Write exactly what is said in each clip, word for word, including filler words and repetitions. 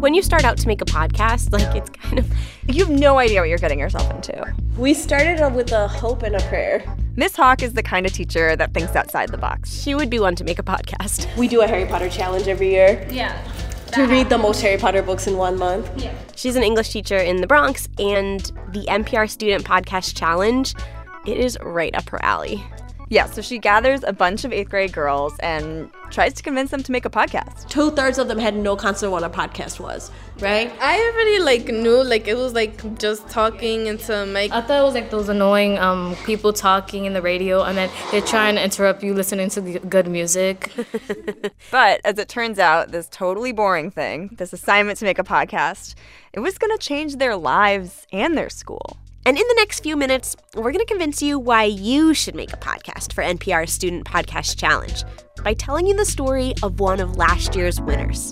when you start out to make a podcast, like, it's kind of... You have no idea what you're getting yourself into. We started with a hope and a prayer. Miss Hawk is the kind of teacher that thinks outside the box. She would be one to make a podcast. We do a Harry Potter challenge every year. Yeah. To read the most Harry Potter books in one month. Yeah. She's an English teacher in the Bronx, and the N P R Student Podcast Challenge, it is right up her alley. Yeah, so she gathers a bunch of eighth grade girls and tries to convince them to make a podcast. Two-thirds of them had no concept of what a podcast was, right? I already, like, knew, like, it was, like, just talking into a mic. I thought it was, like, those annoying um, people talking in the radio, and then they're trying to interrupt you listening to the good music. But, as it turns out, this totally boring thing, this assignment to make a podcast, it was going to change their lives and their school. And in the next few minutes, we're going to convince you why you should make a podcast for N P R's Student Podcast Challenge by telling you the story of one of last year's winners.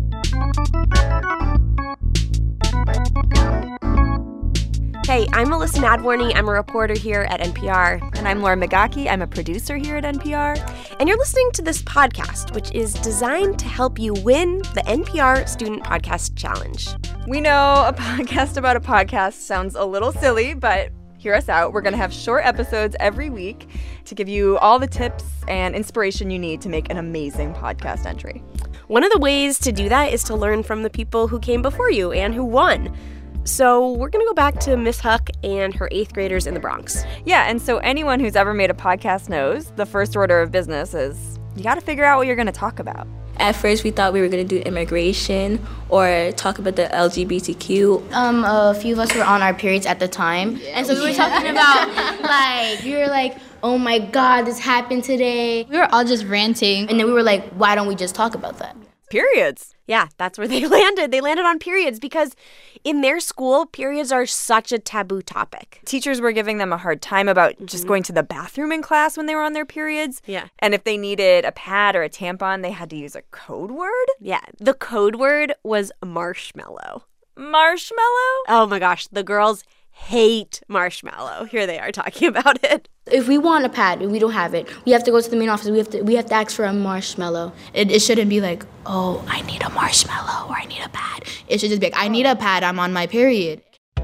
Hey, I'm Melissa Nadworny. I'm a reporter here at N P R. And I'm Laura Migaki. I'm a producer here at N P R. And you're listening to this podcast, which is designed to help you win the N P R Student Podcast Challenge. We know a podcast about a podcast sounds a little silly, but hear us out. We're going to have short episodes every week to give you all the tips and inspiration you need to make an amazing podcast entry. One of the ways to do that is to learn from the people who came before you and who won. So we're going to go back to Miss Huck and her eighth graders in the Bronx. Yeah, and so anyone who's ever made a podcast knows the first order of business is you got to figure out what you're going to talk about. At first, we thought we were going to do immigration or talk about the L G B T Q. Um, a few of us were on our periods at the time. Yeah. And so we were talking about, like, we were like, oh my God, this happened today. We were all just ranting. And then we were like, why don't we just talk about that? Periods. Yeah, that's where they landed. They landed on periods because in their school, periods are such a taboo topic. Teachers were giving them a hard time about mm-hmm. just going to the bathroom in class when they were on their periods. Yeah. And if they needed a pad or a tampon, they had to use a code word. Yeah. The code word was marshmallow. Marshmallow? Oh my gosh. The girls hate marshmallow. Here they are talking about it. If we want a pad and we don't have it, we have to go to the main office. We have to we have to ask for a marshmallow. It, it shouldn't be like, oh, I need a marshmallow or I need a pad. It should just be like, I need a pad. I'm on my period.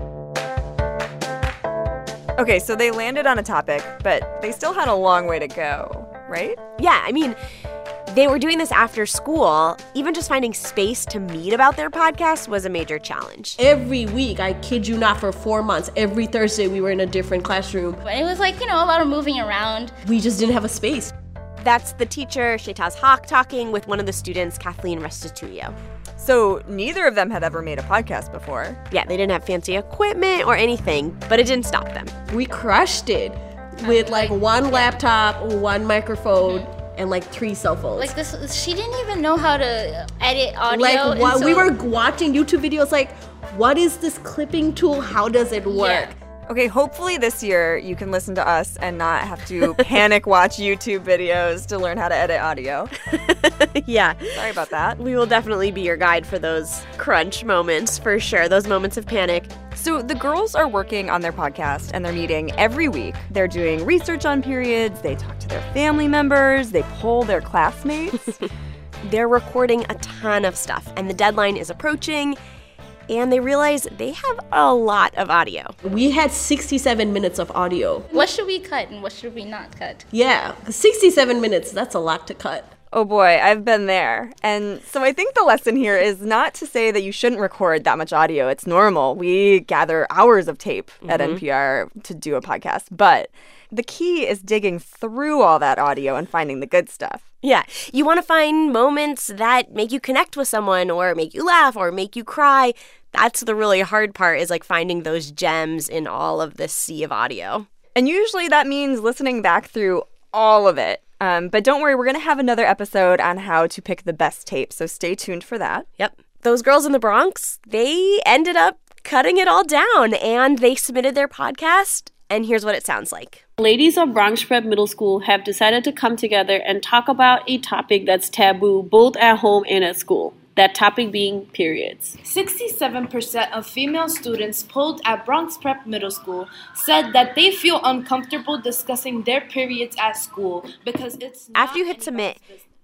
Okay, so they landed on a topic, but they still had a long way to go, right? Yeah, I mean, they were doing this after school. Even just finding space to meet about their podcast was a major challenge. Every week, I kid you not, for four months, every Thursday we were in a different classroom. But it was like, you know, a lot of moving around. We just didn't have a space. That's the teacher, Shetaz Hawk, talking with one of the students, Kathleen Restituyo. So neither of them had ever made a podcast before. Yeah, they didn't have fancy equipment or anything, but it didn't stop them. We crushed it with like one laptop, one microphone, and like three cell phones. Like this, she didn't even know how to edit audio. Like what, so... we were watching YouTube videos like, what is this clipping tool? How does it work? Yeah. Okay, hopefully this year you can listen to us and not have to panic watch YouTube videos to learn how to edit audio. Yeah. Sorry about that. We will definitely be your guide for those crunch moments, for sure, those moments of panic. So the girls are working on their podcast and they're meeting every week. They're doing research on periods, they talk to their family members, they poll their classmates. They're recording a ton of stuff, and the deadline is approaching. And they realize they have a lot of audio. We had sixty-seven minutes of audio. What should we cut and what should we not cut? Yeah, sixty-seven minutes, that's a lot to cut. Oh boy, I've been there. And so I think the lesson here is not to say that you shouldn't record that much audio. It's normal. We gather hours of tape mm-hmm. at N P R to do a podcast. But the key is digging through all that audio and finding the good stuff. Yeah, you want to find moments that make you connect with someone or make you laugh or make you cry. That's the really hard part, is like finding those gems in all of this sea of audio. And usually that means listening back through all of it. Um, but don't worry, we're going to have another episode on how to pick the best tape, so stay tuned for that. Yep. Those girls in the Bronx, they ended up cutting it all down, and they submitted their podcast, and here's what it sounds like. Ladies of Bronx Prep Middle School have decided to come together and talk about a topic that's taboo both at home and at school. That topic being periods. sixty-seven percent of female students polled at Bronx Prep Middle School said that they feel uncomfortable discussing their periods at school because it's not After you hit submit,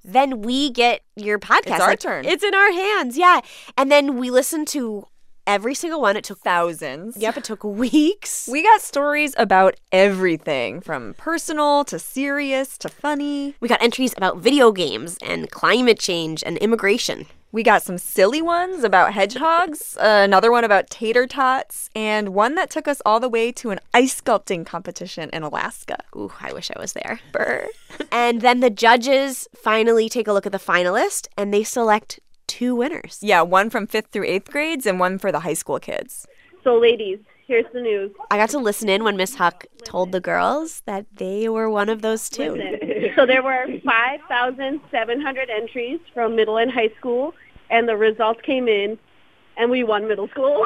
then we get your podcast. It's our like, turn. It's in our hands, yeah. And then we listen to every single one. It took thousands. Yep, it took weeks. We got stories about everything, from personal to serious to funny. We got entries about video games and climate change and immigration. We got some silly ones about hedgehogs, uh, another one about tater tots, and one that took us all the way to an ice sculpting competition in Alaska. Ooh, I wish I was there. Brr. And then the judges finally take a look at the finalist, and they select two winners. Yeah, one from fifth through eighth grades and one for the high school kids. So, ladies, here's the news. I got to listen in when Miss Huck told the girls that they were one of those two. Listen. So there were five thousand seven hundred entries from middle and high school, and the results came in, and we won middle school.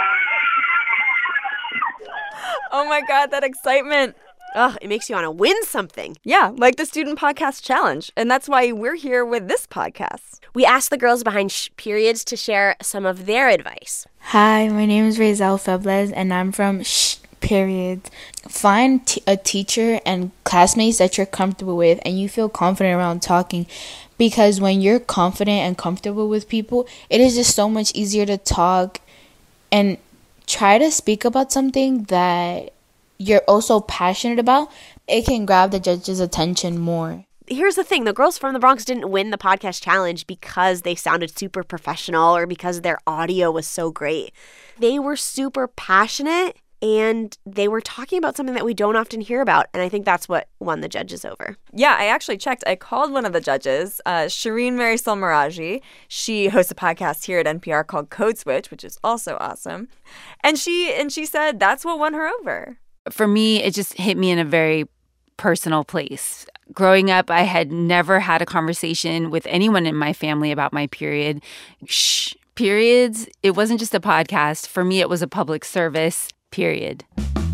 Oh my God, that excitement. Ugh, it makes you want to win something. Yeah, like the Student Podcast Challenge. And that's why we're here with this podcast. We asked the girls behind Shh Periods to share some of their advice. Hi, my name is Razel Febles, and I'm from Shh Periods. Find t- a teacher and classmates that you're comfortable with and you feel confident around talking. Because when you're confident and comfortable with people, it is just so much easier to talk and try to speak about something that you're also passionate about. It can grab the judge's attention more. Here's the thing. The girls from the Bronx didn't win the podcast challenge because they sounded super professional or because their audio was so great. They were super passionate and they were talking about something that we don't often hear about. And I think that's what won the judges over. Yeah, I actually checked. I called one of the judges, uh, Shireen Marisol Meraji. She hosts a podcast here at N P R called Code Switch, which is also awesome. And she and she said that's what won her over. For me, it just hit me in a very personal place. Growing up, I had never had a conversation with anyone in my family about my period. Shh, periods, it wasn't just a podcast. For me, it was a public service, period.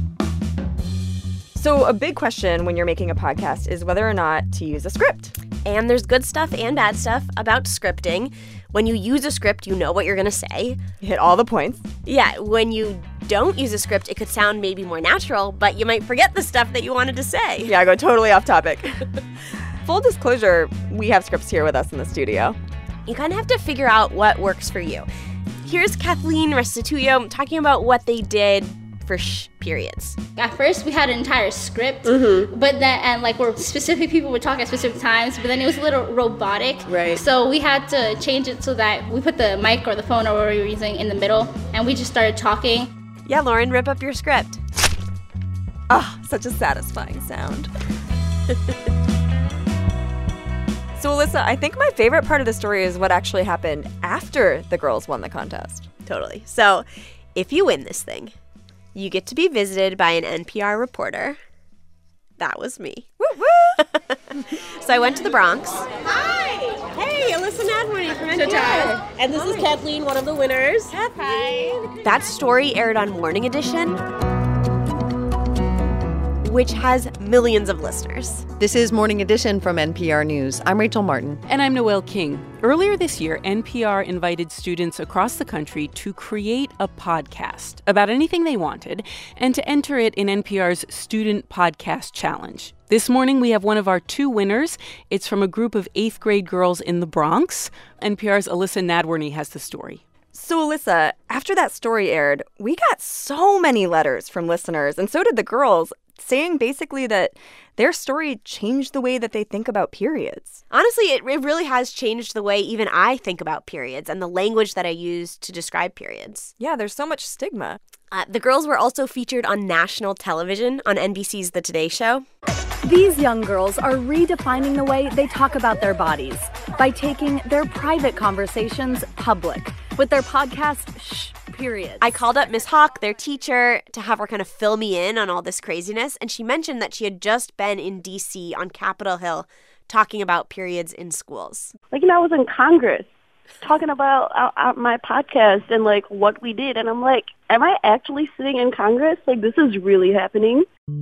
So a big question when you're making a podcast is whether or not to use a script. And there's good stuff and bad stuff about scripting. When you use a script, you know what you're going to say. You hit all the points. Yeah, when you don't use a script, it could sound maybe more natural, but you might forget the stuff that you wanted to say. Yeah, go totally off topic. Full disclosure, we have scripts here with us in the studio. You kind of have to figure out what works for you. Here's Kathleen Restituyo talking about what they did for Shh Periods. At first, we had an entire script, Mm-hmm. but then, and like, where specific people would talk at specific times, but then it was a little robotic. Right. So we had to change it so that we put the mic or the phone or whatever we were using in the middle, and we just started talking. Yeah, Lauren, rip up your script. Ah, oh, such a satisfying sound. So, Alyssa, I think my favorite part of the story is what actually happened after the girls won the contest. Totally. So, if you win this thing, you get to be visited by an N P R reporter. That was me. Woo woo! So I went to the Bronx. Hi! Hey, Alyssa Nadworny from N P R. And this is Kathleen, one of the winners. Hi. That story aired on Morning Edition, which has millions of listeners. This is Morning Edition from N P R News. I'm Rachel Martin. And I'm Noelle King. Earlier this year, N P R invited students across the country to create a podcast about anything they wanted and to enter it in N P R's Student Podcast Challenge. This morning, we have one of our two winners. It's from a group of eighth grade girls in the Bronx. N P R's Alyssa Nadworny has the story. So, Alyssa, after that story aired, we got so many letters from listeners, and so did the girls, saying basically that their story changed the way that they think about periods. Honestly, it, it really has changed the way even I think about periods and the language that I use to describe periods. Yeah, there's so much stigma. Uh, the girls were also featured on national television on N B C's The Today Show. These young girls are redefining the way they talk about their bodies by taking their private conversations public with their podcast, Shh Periods. I called up Miss Hawk, their teacher, to have her kind of fill me in on all this craziness, and she mentioned that she had just been in D C on Capitol Hill talking about periods in schools. Like, you know, I was in Congress talking about uh, uh, my podcast and, like, what we did, and I'm like, am I actually sitting in Congress? Like, this is really happening.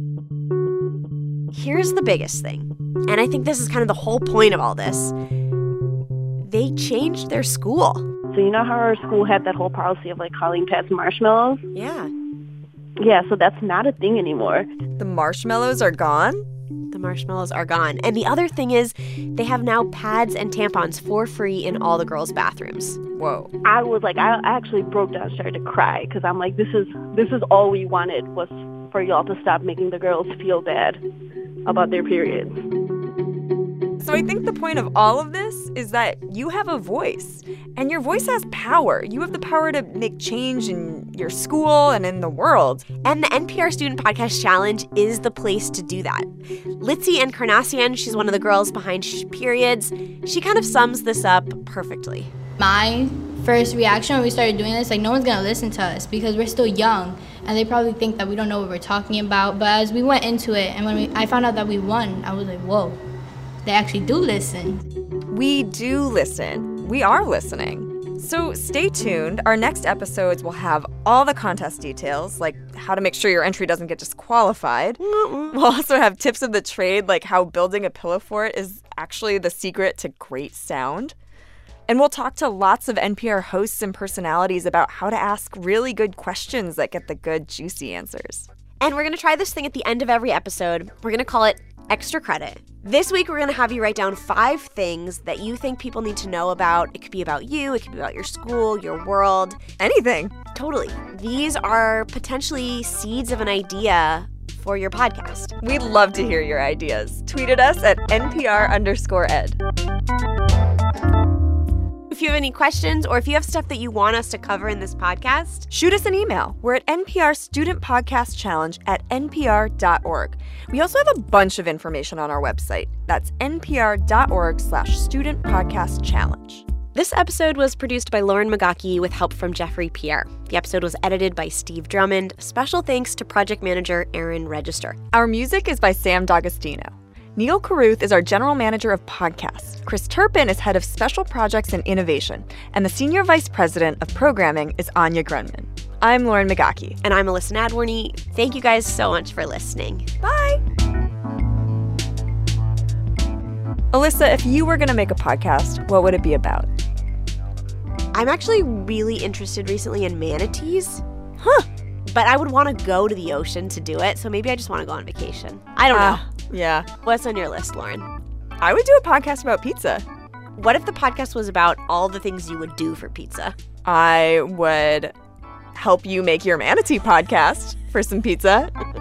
Here's the biggest thing, and I think this is kind of the whole point of all this. They changed their school. So you know how our school had that whole policy of, like, calling pads marshmallows? Yeah. Yeah, so that's not a thing anymore. The marshmallows are gone? the marshmallows are gone. And the other thing is they have now pads and tampons for free in all the girls' bathrooms. Whoa. I was like, I actually broke down, started to cry because I'm like, this is this is all we wanted was for y'all to stop making the girls feel bad about their periods. So I think the point of all of this is that you have a voice, and your voice has power. You have the power to make change in your school and in the world. And the N P R Student Podcast Challenge is the place to do that. Litzy Encarnacion, she's one of the girls behind Shh Periods. She kind of sums this up perfectly. My first reaction when we started doing this, like, no one's gonna listen to us because we're still young, and they probably think that we don't know what we're talking about. But as we went into it, and when we, I found out that we won, I was like, whoa. They actually do listen. We do listen. We are listening. So stay tuned. Our next episodes will have all the contest details, like how to make sure your entry doesn't get disqualified. We'll also have tips of the trade, like how building a pillow fort is actually the secret to great sound. And we'll talk to lots of N P R hosts and personalities about how to ask really good questions that get the good, juicy answers. And we're going to try this thing at the end of every episode. We're going to call it Extra Credit. This week, we're going to have you write down five things that you think people need to know about. It could be about you. It could be about your school, your world. Anything. Totally. These are potentially seeds of an idea for your podcast. We'd love to hear your ideas. Tweet at us at N P R underscore ed. If you have any questions or if you have stuff that you want us to cover in this podcast, shoot us an email. We're at N P R Student Podcast Challenge at N P R dot org. We also have a bunch of information on our website. That's N P R dot org slash Student Podcast Challenge. This episode was produced by Lauren Magaki with help from Jeffrey Pierre. The episode was edited by Steve Drummond. Special thanks to project manager Aaron Register. Our music is by Sam D'Agostino. Neil Carruth is our general manager of podcasts. Chris Turpin is head of special projects and innovation. And the senior vice president of programming is Anya Grunman. I'm Lauren Magaki. And I'm Alyssa Nadworny. Thank you guys so much for listening. Bye. Alyssa, if you were going to make a podcast, what would it be about? I'm actually really interested recently in manatees. Huh. But I would want to go to the ocean to do it, so maybe I just want to go on vacation. I don't uh, know. Yeah. What's on your list, Lauren? I would do a podcast about pizza. What if the podcast was about all the things you would do for pizza? I would help you make your manatee podcast for some pizza.